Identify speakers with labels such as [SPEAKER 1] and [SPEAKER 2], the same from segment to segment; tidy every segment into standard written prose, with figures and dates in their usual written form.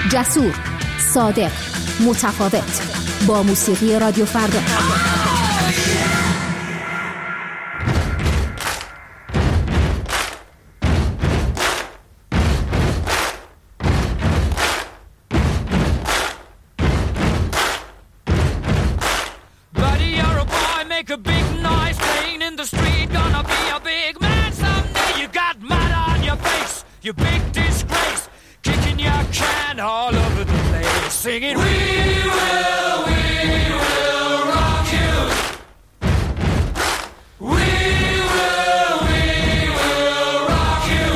[SPEAKER 1] جسور، صادق، متفاوت، با موسیقی رادیو فردا.
[SPEAKER 2] You big disgrace, kicking your can all over the place, singing, we will rock you. We will rock you.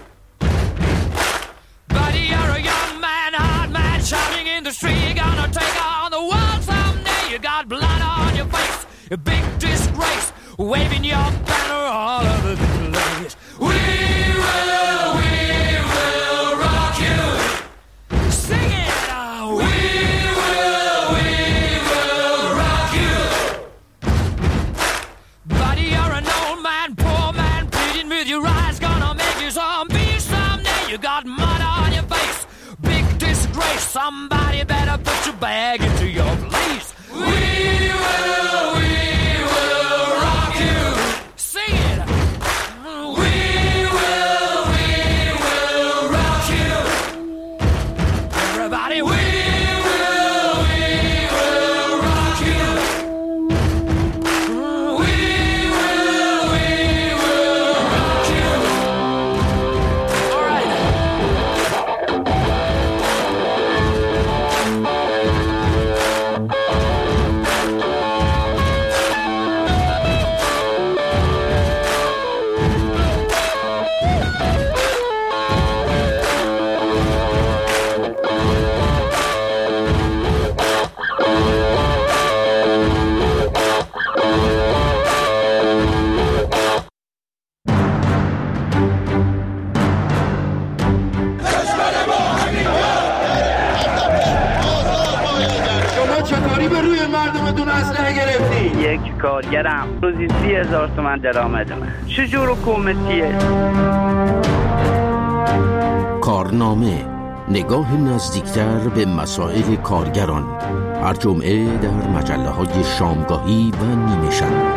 [SPEAKER 2] Buddy, you're a young man, hard man, shouting in the street, you're gonna take on the world someday. You got blood on your face, a big disgrace, waving your banner all over the place. We will rock you. Sing it now. We will rock you. Buddy, you're an old man, poor man, pleading with your eyes, gonna make you zombie someday. You got mud on your face, big disgrace. Somebody better put your bag into your place. We will rock you. Sing it. We will rock you. Everybody, we will rock you. We will rock you. All right.
[SPEAKER 3] چطوری به روی مردمتون اسلحه گرفتی؟
[SPEAKER 4] یک کارگرم روزی 30,000 تومان درآمدمه. چجور حکومتیه؟
[SPEAKER 5] کارنامه، نگاه نزدیکتر به مسائل کارگران، هر جمعه در مجله‌های شامگاهی و نیمه شب.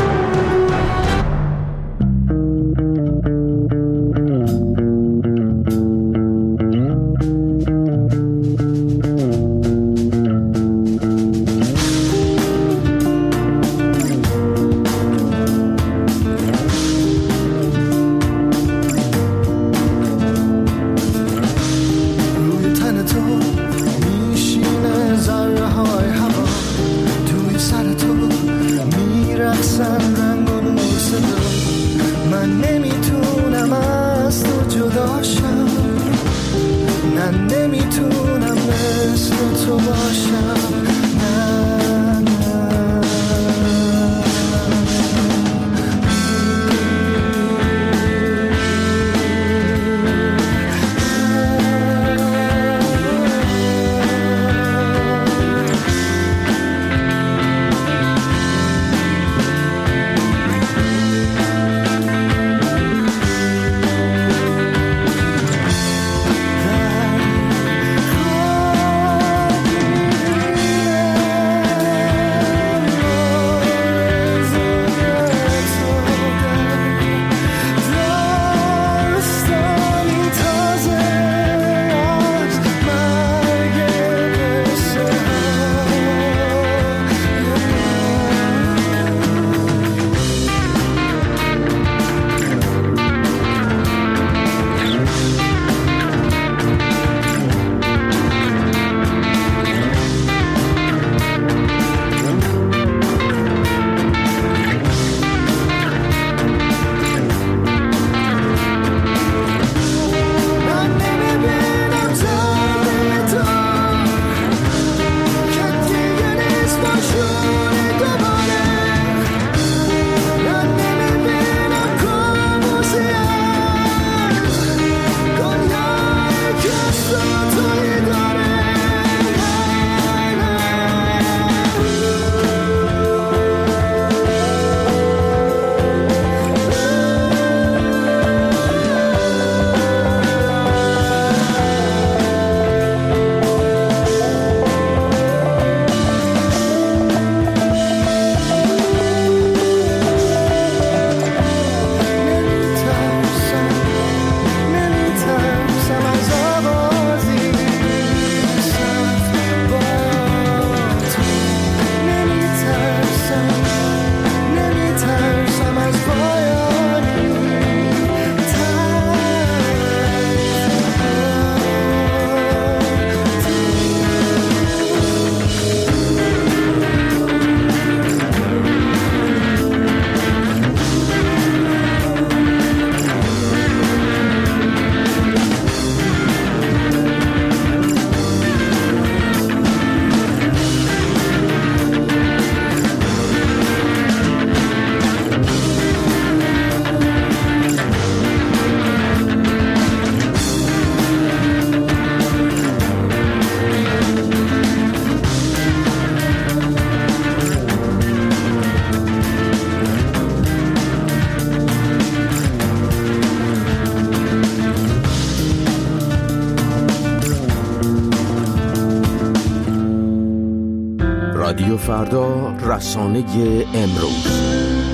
[SPEAKER 5] رادیو فردا، رسانه امروز.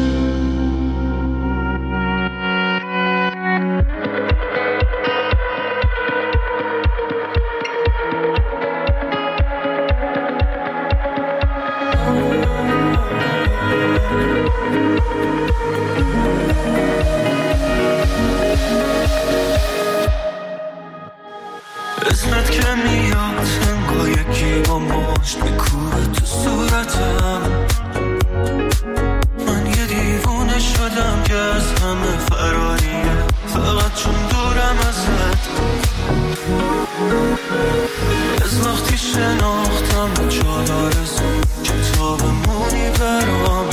[SPEAKER 6] اسمت که میاد انگار یکی با مشت میکوبه تو صورتم. من یه دیوونه شدم که از همه فراریه، فقط چون دورم ازت. از وقتی شناختم به چادر زون کتاب مونی برام.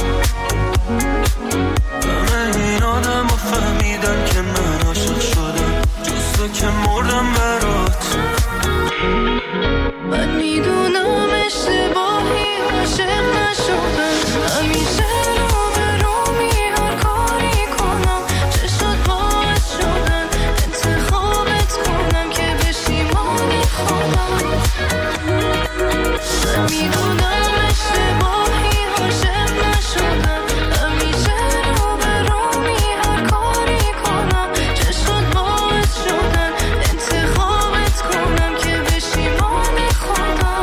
[SPEAKER 6] همه این آدم ها فهمیدن که من عاشق شدم، جز که مردم برات.
[SPEAKER 7] من میدونم اشتباهی عاشق نشدم، همیشه رو به رومی هر کاری کنم، چه شد باعث شدن انتخابت کنم که بشیمانی خودم. من میدونم اشتباهی عاشق نشدم، همیشه رو به رومی هر کاری کنم، چه شد باعث شدن انتخابت کنم که بشیمانی خودم.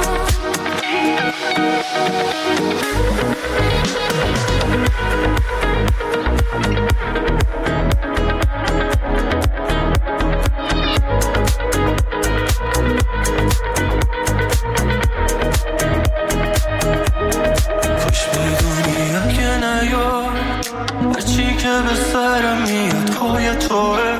[SPEAKER 6] کاش بدونی اگه نیاد هرچی که به سرم میاد پای توه.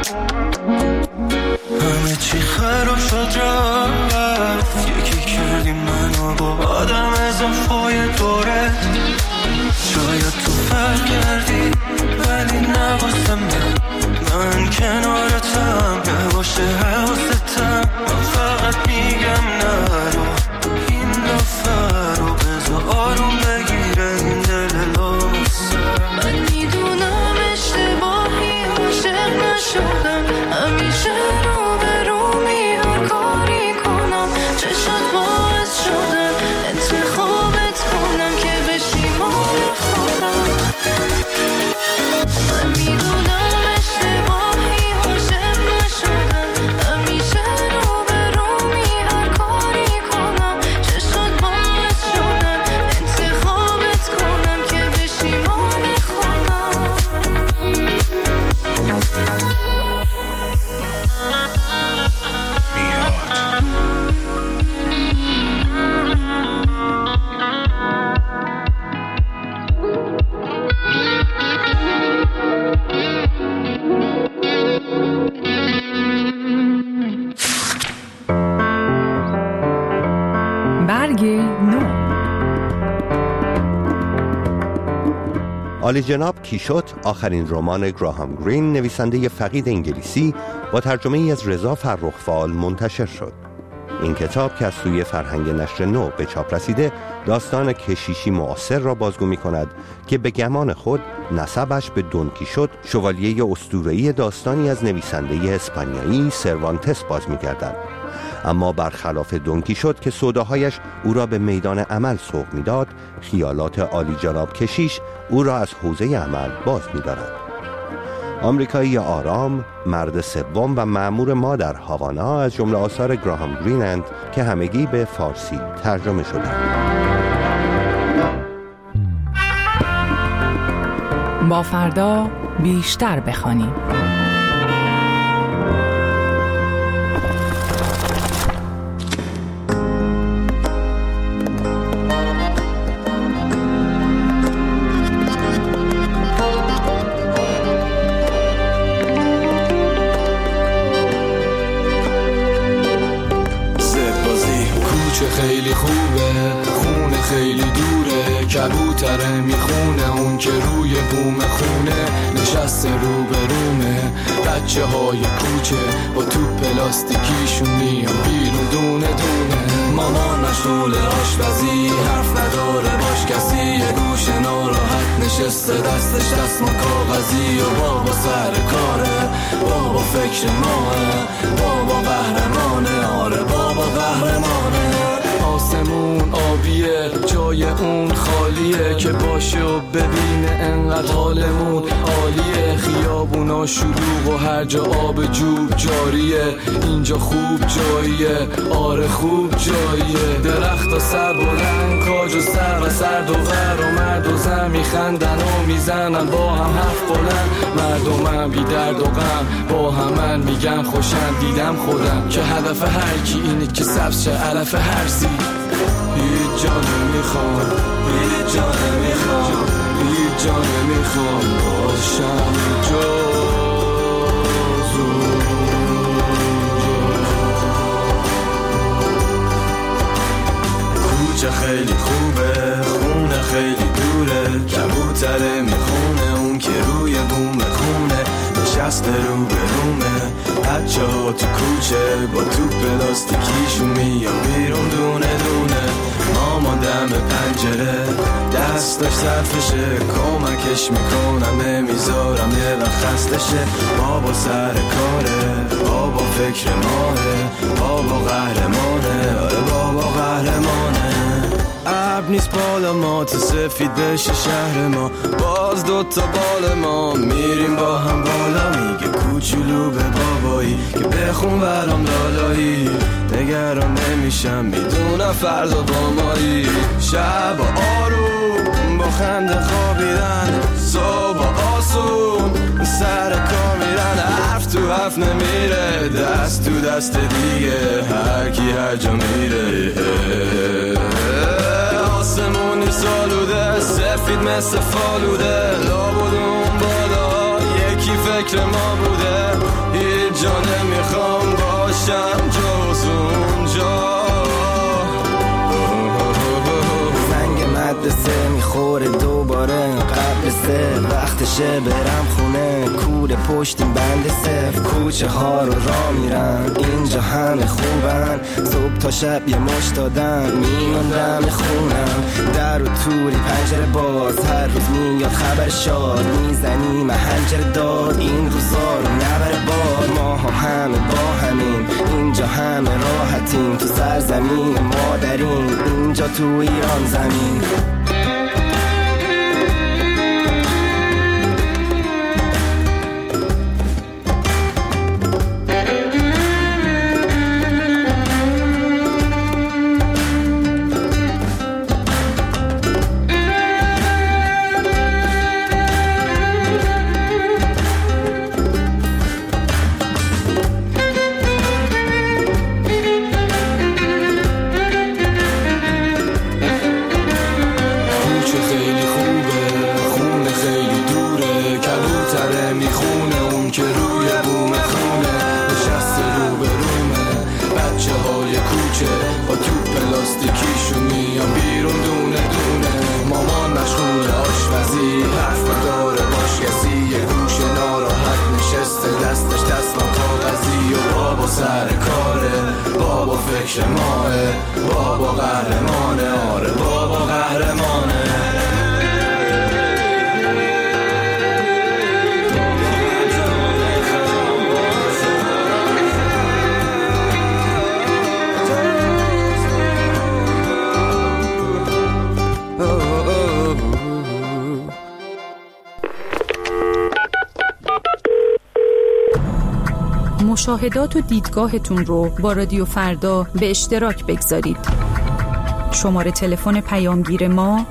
[SPEAKER 6] همه چی خراب شد رفت، یکی کردی منو با آدم اضافای دورت. شاید تو فرق کردی ولی نواسم من کنارتم، نباشه حواستم. من فقط میگم نرو این دفعه رو، بذار آروم بگیره این دل لامسه.
[SPEAKER 7] من میدونم اشتباهی عاشق نشدم، همیشه رو به رومی هر کاری کنم، چه شد باعث شدن انتخابت کنم که بشیمانی خودم. من میدونم اشتباهی عاشق نشدم، همیشه رو به رومی هر کاری کنم، چه شد باعث شدن انتخابت کنم که بشیمانی خودم.
[SPEAKER 8] برگ نو.
[SPEAKER 9] عالی جناب کیشوت، آخرین رمان گراهام گرین، نویسنده فقید انگلیسی، با ترجمه ای از رضا فرخ‌فعال منتشر شد. این کتاب که از سوی فرهنگ نشر نو به چاپ رسیده، داستان کشیشی معاصر را بازگو می کند که به گمان خود نسبش به دون کیشوت، شوالیه اسطوره‌ای داستانی از نویسنده اسپانیایی سروانتس باز می گردد. اما برخلاف دون کیشوت که سوداهایش او را به میدان عمل سوق می‌داد، خیالات عالی جناب کشیش او را از حوزه عمل باز می‌دارد. آمریکایی آرام، مرد سوم و مأمور ما در هاوانا از جمله آثار گراهام گرینند که همگی به فارسی ترجمه شدند.
[SPEAKER 8] با فردا بیشتر بخوانیم.
[SPEAKER 10] خیلی خوبه، خونه خیلی دوره، کبوتره میخونه اون که روی بوم خونه نشسته رو به رومه. بچه های کوچه با تو پلاستیکیشون میان بیرون دونه دونه. مامان مشغول آشپزی، حرف نداره باش کسی، یه گوشه ناراحت نشسته دستش دستمال کاغذی. و بابا سر کاره، بابا فکر ماه، بابا قهرمانه، آره بابا قهرمانه. آسمون آبیه، جای اون خالیه که باشه و ببینه انقدر حالمون عالیه. خیابونا شلوغ و هر جا آب جوب جاریه، اینجا خوب جاییه، آره خوب جاییه. درخت سر بلند، کاج و سر و سرد و غر و مرد و زن میخندن و میزنن با هم حرف بلند. مردمم بی درد و غم با همن میگن خوشن. دیدم خودم که هدف هر کی اینه که سبز شه علف هر سی. هیچ جا نمیخوام، هیچ جا نمیخوام، هیچ جا نمیخوام باشم کوچه خیلی خوبه، خونه خیلی دوره، کبوتره میخونه اون که روی بوم خونه نشسته رو به رومه. بچه ها تو کوچه با تو پلاستیکیشون میان بیرون دونه دونه. مامان دم پنجره دستش صرفشه، کمکش میکنم نمیذارم یه وقت خسته شه. بابا سر کاره، بابا فکر ماهه، بابا قهرمانه، آره بابا قهرمانه. ابر نیست بالا ما تو سفید بشه شهر ما، باز دوتا بال ما میریم با هم بالا. میگه کوچولو به بابایی که بخون برام لالایی، نگران نمیشم میدونم فردا با مایی. شب آروم با خنده خوابیدن، صبح آسون سر کار میرن. حرف تو حرف نمیره، دست تو دست دیگه، هر کی هر جا میره. آسمونی سالوده، سفید مثل فالوده، لابد اون بالا یکی فکر ما بوده. هیچ جا نمیخوام باشم جز اونجا. زنگ مدرسه میخوره دوباره قبل سه، وقتشه برم خونه. کوره پشت این بند صف، کوچه ها رو راه میرم، اینجا همه خوبن. صبح تا شب یه مش دادم میموندم خونم. در و توری پنجره باز، هر روز میاد خبر شاد، میزنی محنجر داد. این روزا رو نبره باد، ما همه با همین، اینجا همه راحتیم. تو سرزمین مادرین، اینجا تو ایران زمین. فکر ماه، بابا قهرمانه، آره بابا قهرمانه.
[SPEAKER 8] مشاهدات و دیدگاهتون رو با رادیو فردا به اشتراک بگذارید. شماره تلفن پیامگیر ما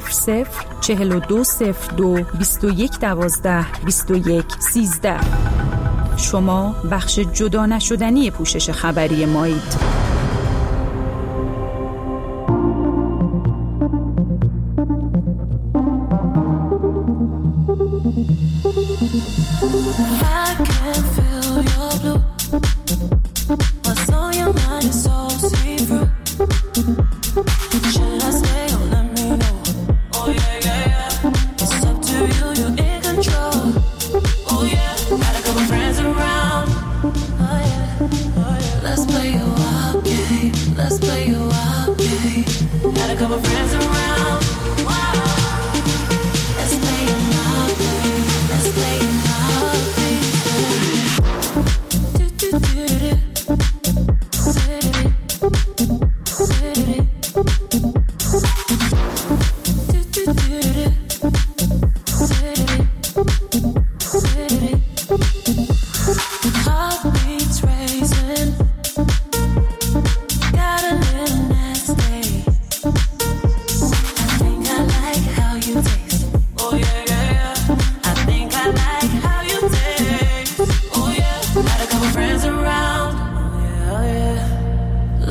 [SPEAKER 8] 004202 2112 2113. شما بخش جدا نشدنی پوشش خبری مایید.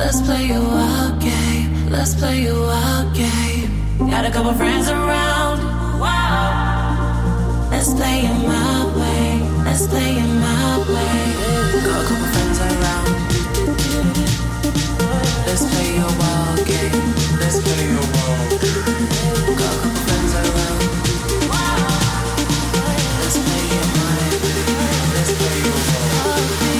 [SPEAKER 7] Let's play a wild game. Let's play a wild game. Got a couple friends around. Wow. Let's play it my way. Let's play it my way. Got a couple friends around. Let's play a wild game. Let's play a wild game. Got a couple friends around. Wow. Let's play it my way. Let's play a wild game.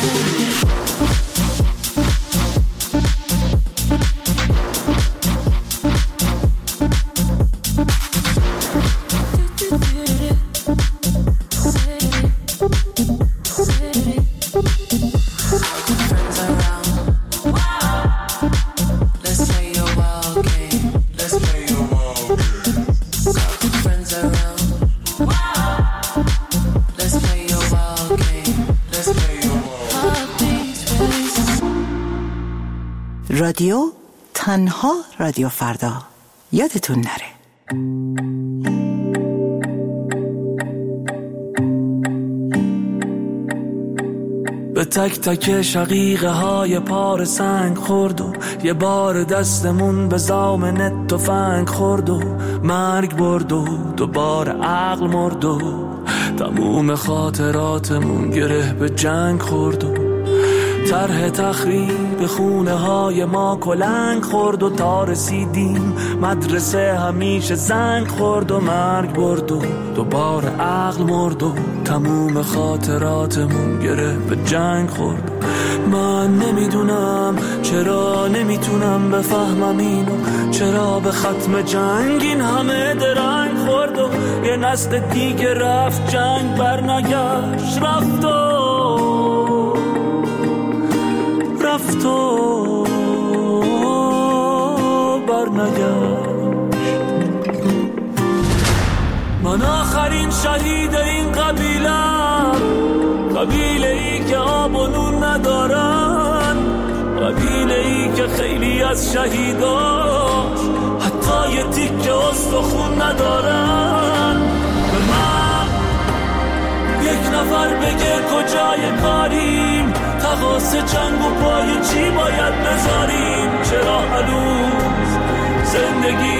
[SPEAKER 11] رادیو تنها رادیو فردا، یادتون نره.
[SPEAKER 10] به تک تک شقیقه های پار سنگ خورد و یه بار دستمون به زامن تفنگ خورد و مرگ برد و دوباره عقل مرد و تموم خاطراتمون گره به جنگ خورد و طرح تخریب خونه های ما کلنگ خورد و تا رسیدیم مدرسه همیشه زنگ خورد و مرگ برد و دوباره عقل مرد و تموم خاطراتمون گره به جنگ خورد. من نمیدونم چرا نمیتونم بفهمم اینو، چرا به ختم جنگ این همه درنگ خورد و یه نسل دیگه رفت جنگ برنگشت، رفت و برنگشت. من آخرین شهید این قبیله‌ام، قبیله ای که آب و نون ندارن، قبیله ای که خیلی از شهیداش حتی یه تیکه استخون ندارن. به من یک نفر بگه کجای کاریم، تقاس جنگ و پای چی باید بذاریم، چرا هنوز زندگی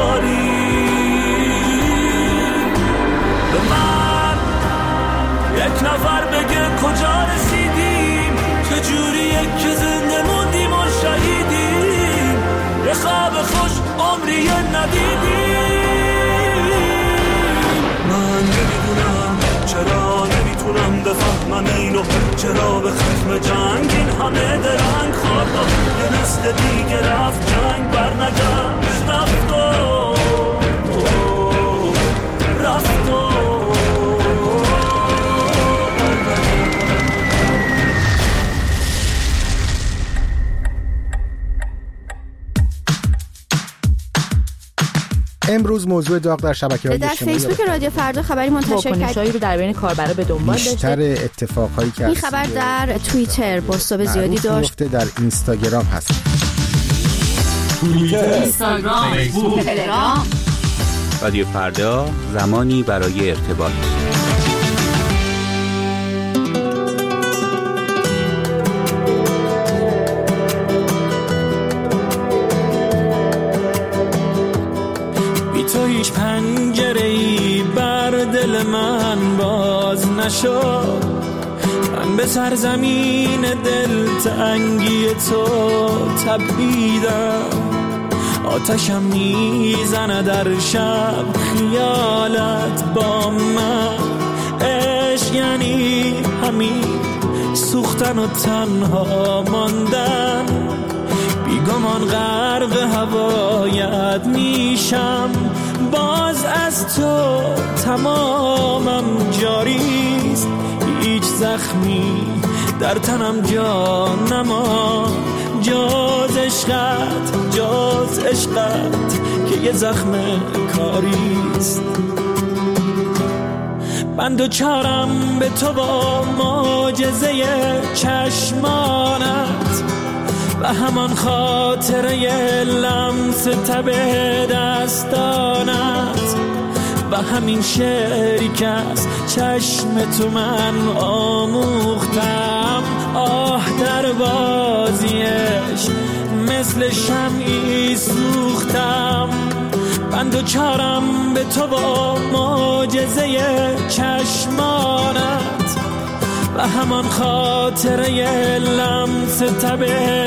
[SPEAKER 10] نداریم. به من یک نفر بگه کجا رسیدیم، چجوریه که زنده موندیم و شهیدیم، به خواب خوش عمری ندیدیم. من نمیدونم چرا نمیتونم بفهمم اینو، چرا به ختم جنگ این همه درنگ خورد و یه نسل دیگه رفت جنگ برنگشت، رفت و
[SPEAKER 12] امروز موضوع داغ در شبکه‌های
[SPEAKER 1] اجتماعی در فیسبوک رادیو فردا خبری منتشر کرد.
[SPEAKER 8] واکنش‌هایی رو در بین کاربرا به دنبال داشته.
[SPEAKER 12] بیشتر اتفاقایی که
[SPEAKER 1] این خبر در توییتر بازتاب زیادی داشت.
[SPEAKER 12] در اینستاگرام هست.
[SPEAKER 2] توییتر، اینستاگرام، فیسبوک، تلگرام.
[SPEAKER 13] رادیو فردا، زمانی برای ارتباط.
[SPEAKER 10] تو هیچ پنجره‌ای بر دل من باز نشد، من به سرزمین دلتنگی تو تپیدم، آتشم میزنه در شب خیالت با من، عشق یعنی همین سوختن و تنها ماندن، بیگمان غرق هوایت میشم، باز از تو تمامم جاریست، هیچ زخمی در تنم جا نما، جاز عشقت که یه زخم کاریست. من دوچارم به تو با معجزه چشمانت و همان خاطره لمس تب دستانت و همین شعری که از چشم تو من آموختم، آه در بازی عشق
[SPEAKER 14] مثل شمعی سوختم، بند و چارم به تو با معجزه چشمانت و همان خاطره لمس تب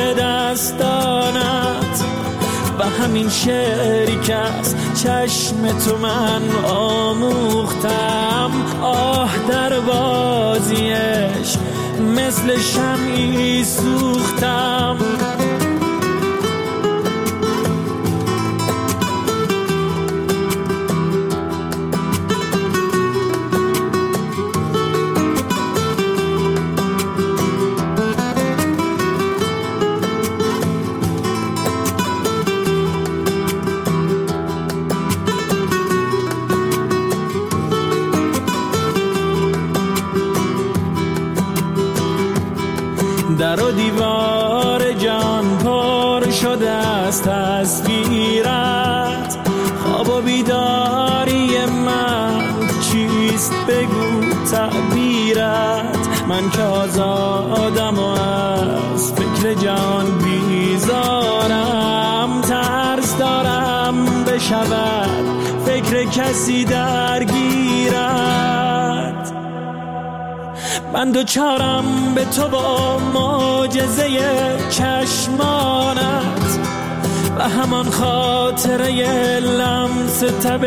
[SPEAKER 14] دستانت و همین شعری که از چشم تو من آموختم. آه در بازیش مثل شمعی سوختم. در و دیوار جان پر شده است تصویرت، خواب و بیداری من چیست بگو تعبیرت. من که آزادم و از فکر جان بیزارم، ترس دارم بشود فکر کسی درگیرت. بند و چارم به تو با معجزه چشمانت و همان خاطره لمس تب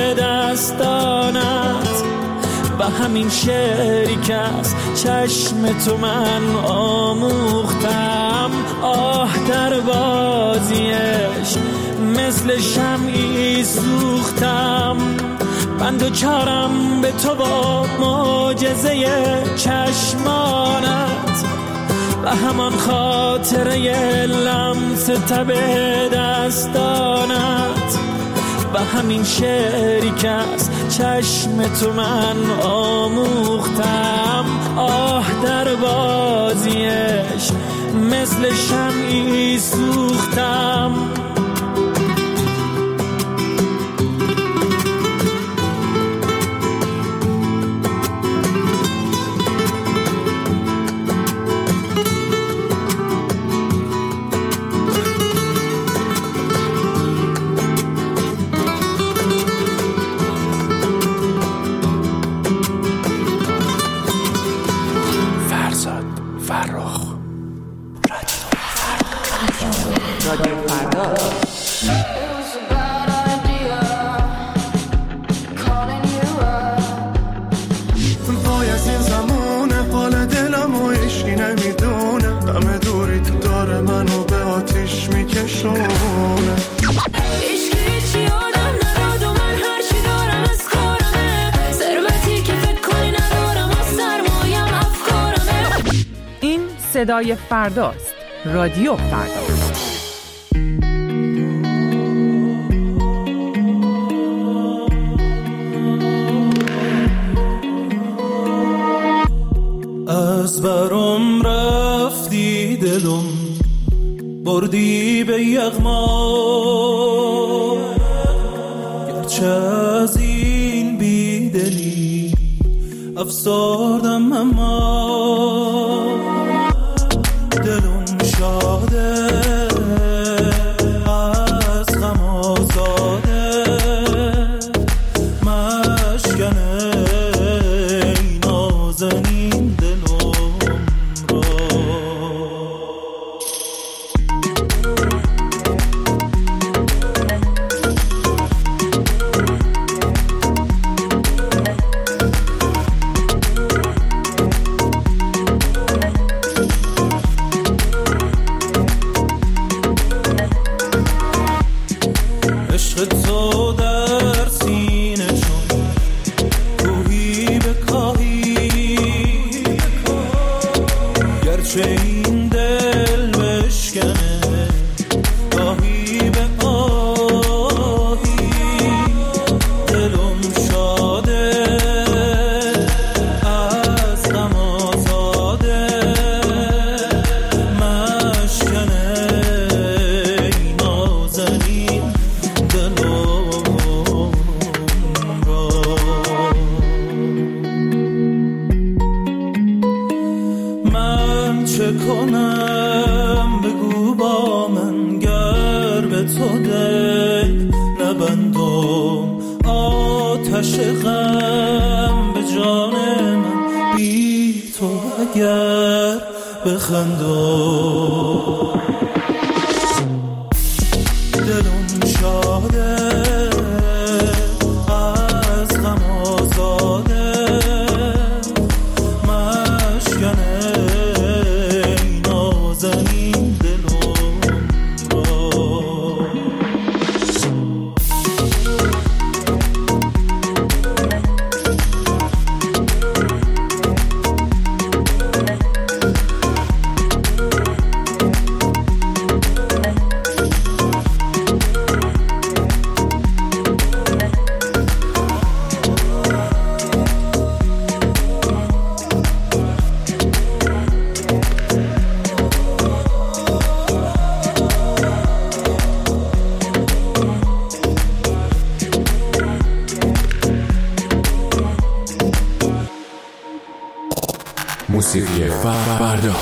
[SPEAKER 14] دستانت و همین شعری که از چشم تو من آموختم. آه در بازیش مثل شمعی سوختم، بند و چارم به تو با معجزه چشمانت و همان خاطره لمس تب دستانت و همین شعری که از چشم تو من آموختم. آه در بازیش مثل شمعی سوختم.
[SPEAKER 8] صدای فرداست. رادیو فردا.
[SPEAKER 6] از برم رفتی دلم بردی به یغما، گرچه از این بیدلی افسردم اما دلم شاده از غم آزاده، مشکنه ای نازنین دلم را.
[SPEAKER 14] آتش غم به جان من، بی تو اگر بخندم دلم شاده از غم آزاده، مشکنه این نازنین دلم را.
[SPEAKER 10] موسیقی فردا.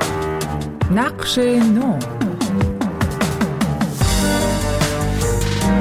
[SPEAKER 15] نقش نو.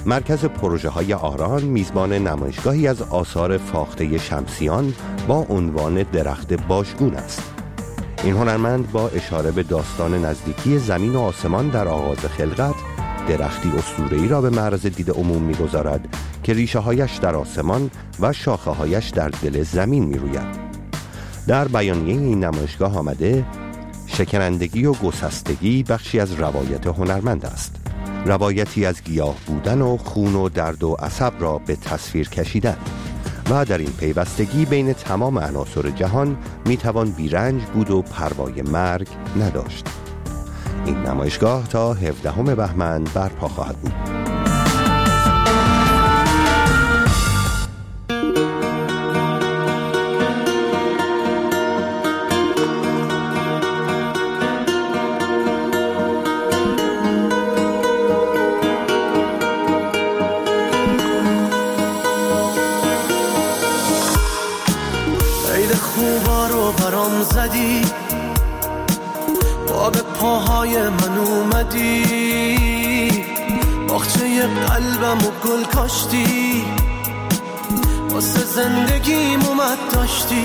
[SPEAKER 9] مرکز پروژه های آران میزبان نمایشگاهی از آثار فاخته شمسیان با عنوان درخت باشگون است. این هنرمند با اشاره به داستان نزدیکی زمین و آسمان در آغاز خلقت، درختی اسطوره‌ای را به معرض دید عموم می‌گذارد که ریشه‌هایش در آسمان و شاخه‌هایش در دل زمین می‌روید. در بیانیه این نمایشگاه آمده شکنندگی و گسستگی بخشی از روایت هنرمند است. روایتی از گیاه بودن و خون و درد و عصب را به تصویر کشیدن و در این پیوستگی بین تمام عناصر جهان میتوان بیرنج بود و پروای مرگ نداشت. این نمایشگاه تا 17 بهمن برپا خواهد بود.
[SPEAKER 6] زدی با به پاهای من اومدی، باغچه قلبم و گل کاشتی، واسه زندگیم اومد داشتی،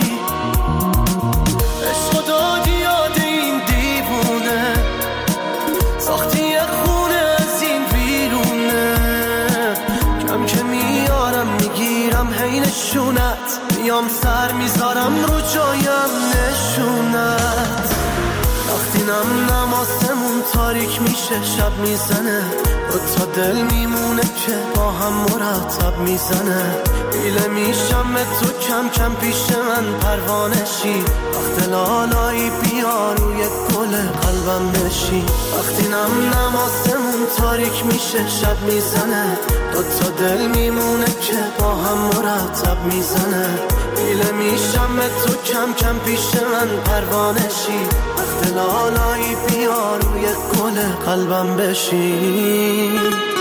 [SPEAKER 6] عشق دادی یاد این دیوونه، ساختی یه خونه از این بیرونه، کم که میارم میگیرم هی نشونت، میام سر میذارم رو جایم نشونت، وقتی نم آسمون تاریک میشه شب میزنه، دو تا دل میمونه که با هم مرتب میزنه، ایله میشم به تو کم کم پیش من پروانشی، وقت لالایی بیا روی گل قلبم بشی، وقتی نم آسمون تاریک میشه شب میزنه، دو تا دل میمونه که با هم مرتب میزنه، ایله میشم به تو کم کم پیش من پروانشی، وقت لالایی بیا روی گل قلبم بشی.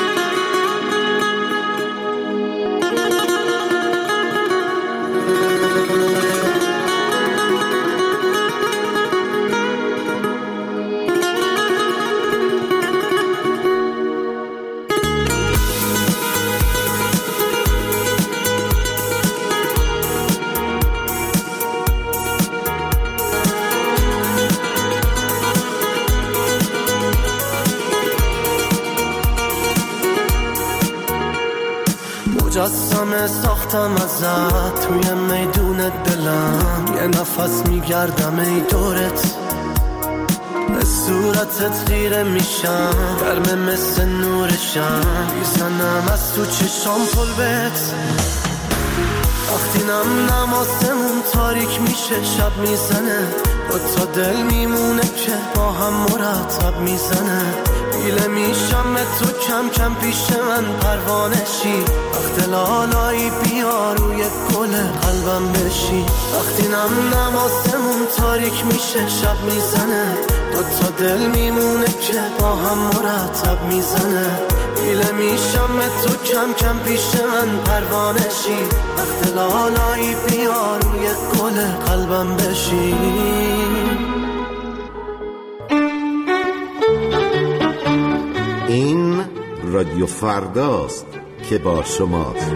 [SPEAKER 6] مجسمه ساختم ازت توی میدون دلم، یه نفس میگردم ای دورت، به صورتت خیره میشم، گرمه مثل نورشم، میزنم از تو چشام پلبت، وقتی نم آسمون تاریک میشه شب میزنه، دو تا دل میمونه که با هم مرتب میزنه، ایله میشم به تو کم کم پیش من پروانشی، وقت لالایی بیا روی گل قلبم بشی، وقتی نم آسمون تاریک میشه شب میزنه، دو تا دل میمونه که با هم مرتب میزنه، ایله میشم به تو کم کم پیش من پروانشی، وقت لالایی بیا روی گل قلبم بشی.
[SPEAKER 15] این رادیو فرداست که با شماست.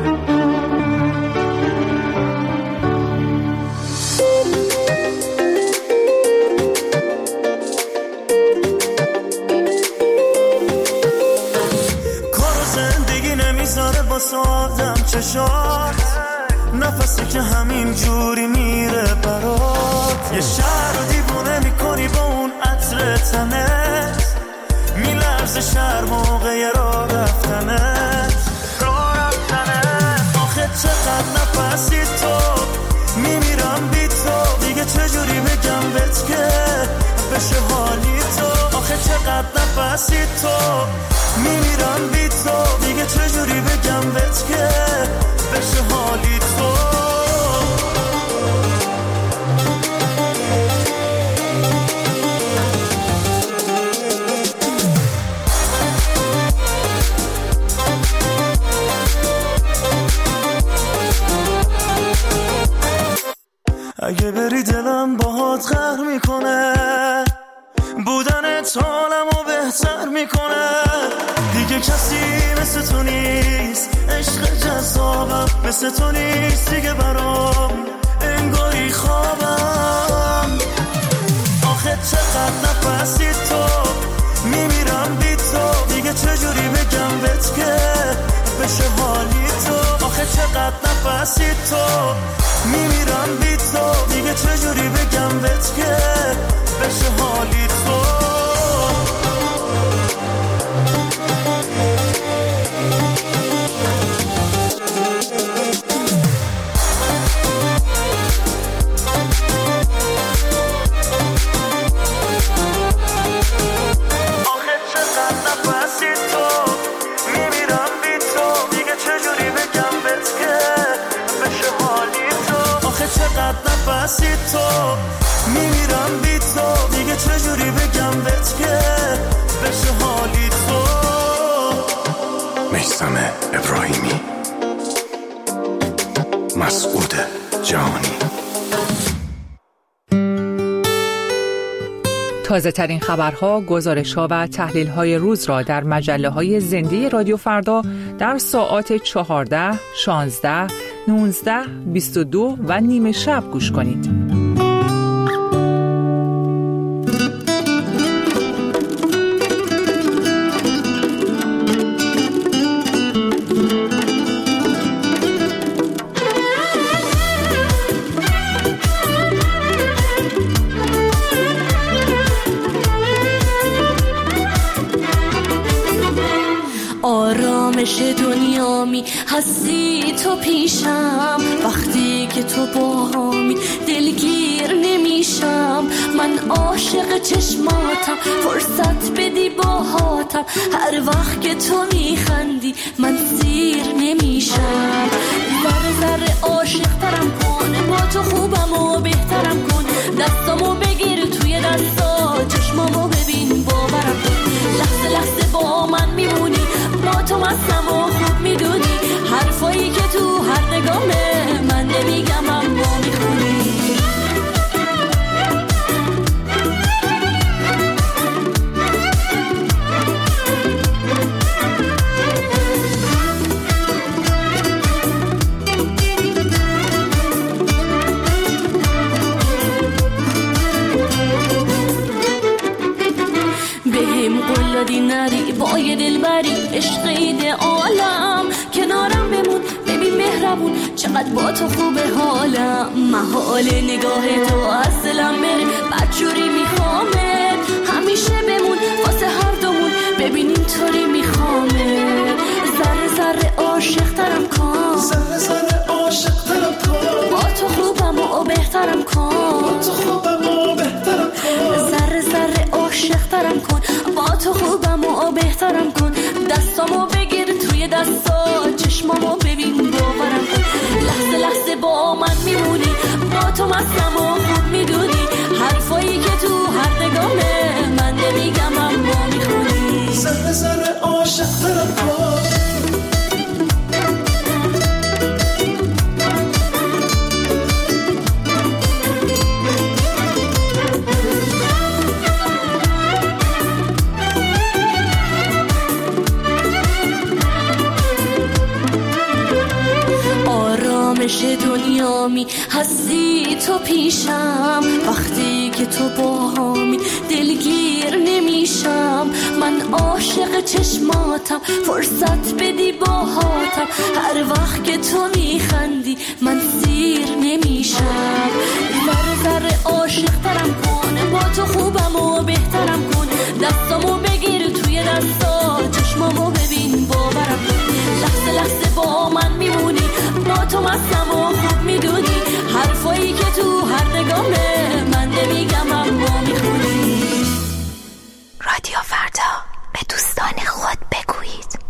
[SPEAKER 6] کار و زندگی نمیذاره واسه آدم چشات، نفسی که همین جوری میره برات، یه شهر رو دیوونه میکنی با اون عطر تنت، میلرزه شهر موقع راه رفتنت، آخه چقدر نفسی تو، میمیرم بی تو، دیگه چجوری بگم بهت که بشه حالی تو، آخه چقدر نفسی تو، میمیرم بی تو، دیگه چجوری بگم بهت که بشه حالی تو. اگه بری دلم باهات قهر میکنه، بودنت حالمو بهتر میکنه، دیگه کسی مثل تو نیست، عشق جذابم مثل تو نیست دیگه برام انگاری خوابم. آخه چقدر نفسی تو میمیرم بی تو، دیگه چجوری بگم بهت که بشه حالی تو. آخه چقدر نفسی تو میمیرم بی تو، دیگه چجوری بگم بهت که بشه حالی تو. نفسی تو میمیرم بی تو، دیگه چجوری بگم بهت که بشه حالی تو.
[SPEAKER 16] میثم ابراهیمی، مسعود جهانی.
[SPEAKER 17] تازه ترین خبرها، گزارش‌ها و تحلیل‌های روز را در مجله‌های زنده رادیو فردا در ساعات 14، 16، 19، 22 و نیمه شب گوش کنید.
[SPEAKER 7] آرامش دنیامی هستی تو پیشم، وقتی که تو باهامی دلگیر نمیشم. من عاشق چشماتم، فرصت بدی باهاتم، هر وقت که تو میخندی من سیر نمیشم. ذره ذره عاشق ترم کن، با تو خوبم و بهترم کن، دستامو بگیر توی دستا، چشمامو ببین باورم کن. لحظه لحظه با من میمونی، با تو مستم و خوب میدونی، حرفایی که تو هر نگامه من نمیگم اما میخونی. بهم قول دادی نری با یه دلبری، عشق ایده عالم کنارم بمون، ببین مهربون چقدر با تو خوبه حالم. محال نگاه تو از دلم بره، بدجوری میخوامت همیشه بمون واسه هر دومون، ببین اینطوری میخوامت. ذره ذره عاشق ترم کن،
[SPEAKER 6] ذره ذره عاشق ترم کن،
[SPEAKER 7] با تو خوبم و بهترم کن،
[SPEAKER 6] با تو خوبم و بهترم کن.
[SPEAKER 7] ذره ذره عاشق ترم کن، با تو خوبم و بهترم کن، دستامو بگیر توی دستا، چشمامو ببین باورم کن. لحظه لحظه با من میمونی، با تو مستم و خوب میدونی، حرفایی که تو هر نگامه من نمیگم اما میخونی.
[SPEAKER 6] ذره ذره عاشق ترم کن.
[SPEAKER 7] آرامش دنیامی هستی تو پیشم، وقتی که تو باهامی دلگیر نمیشم. من عاشق چشماتم، فرصت بدی باهاتم، هر وقت که تو میخندی من سیر نمیشم. ذره ذره عاشق ترم کن، با تو خوبم و بهترم کن، دستامو بگیر توی دستا، چشمامو ببین باورم کن. لحظه لحظه با من میمونی، با تو مستم و خوب میدونی، حرفایی که تو هر نگامه من نمیگم اما میخونی.
[SPEAKER 18] رادیو فردا، به دوستان خود بگویید.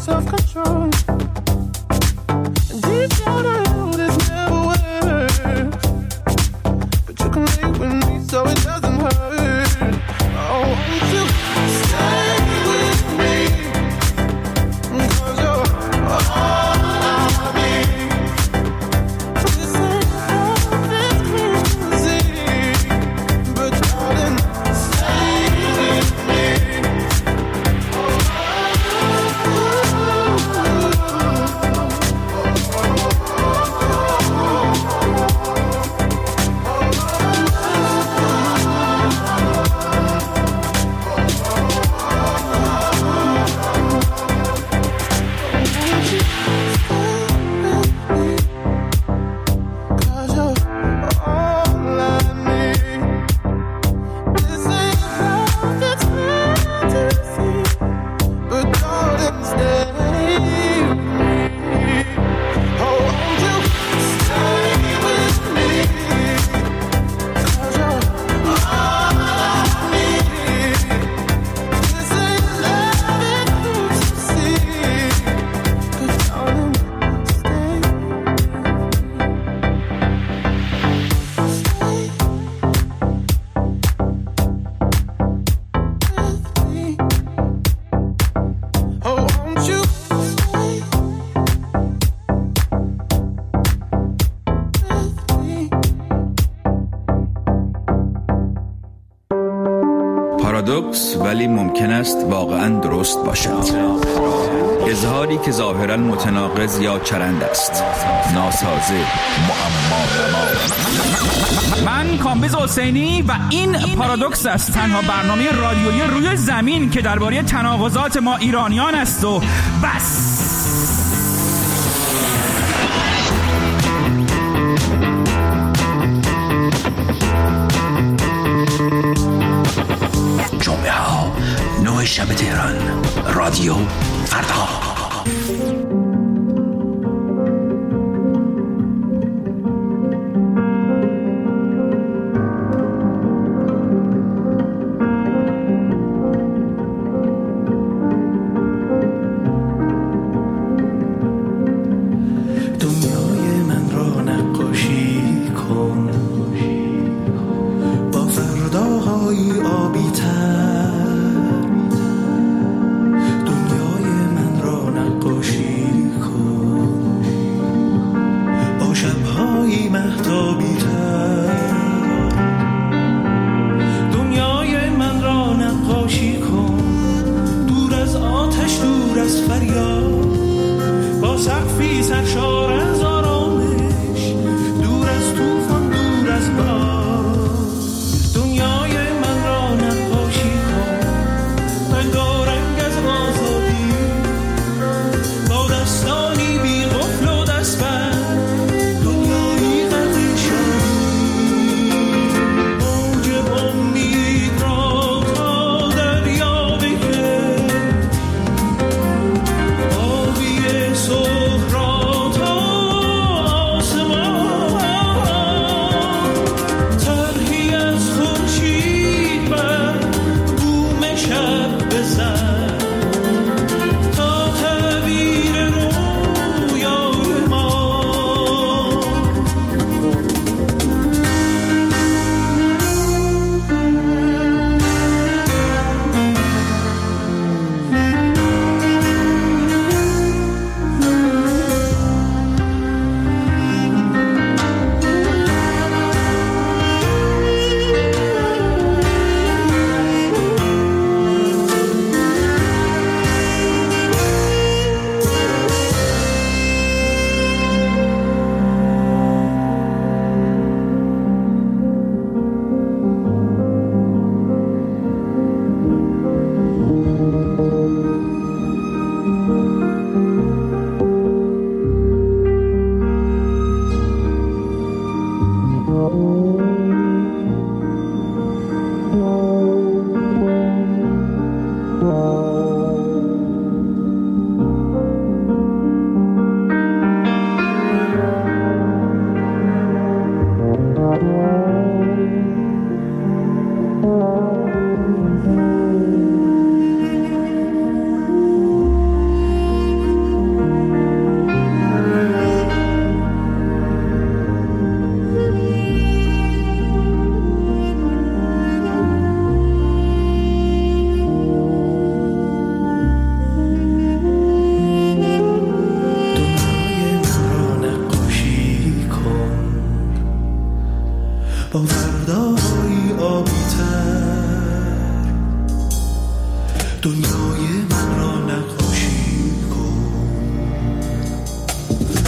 [SPEAKER 6] self-control. Deep down I know this never works, but you can lay with me so it doesn't hurt. Oh, won't you stay with me? 'Cause you're all I need. This ain't love, it's crazy, but darling, stay with me.
[SPEAKER 19] پارادوکس ولی ممکن است واقعا درست باشد. اظهاری که ظاهرا متناقض یا چرند است، ناسازه، معما.
[SPEAKER 20] من کامبیز حسینی و این پارادوکس است، تنها برنامه رادیویی روی زمین که درباره تناقضات ما ایرانیان است و بس.
[SPEAKER 16] جمعه ها 9 شب تهران، رادیو فردا.
[SPEAKER 6] دنیای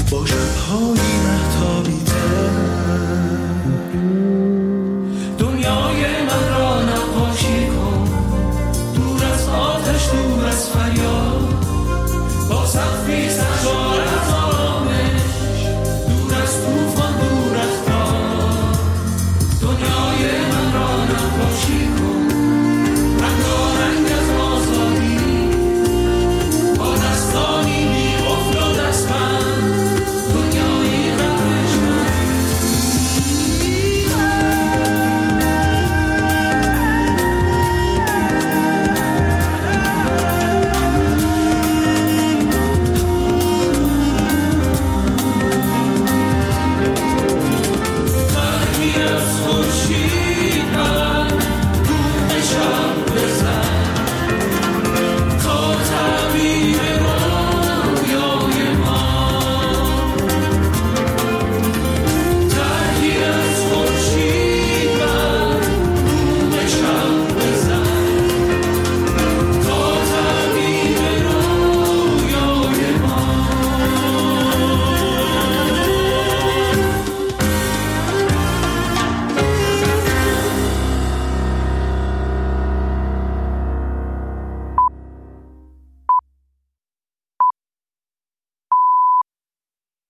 [SPEAKER 6] با شب‌های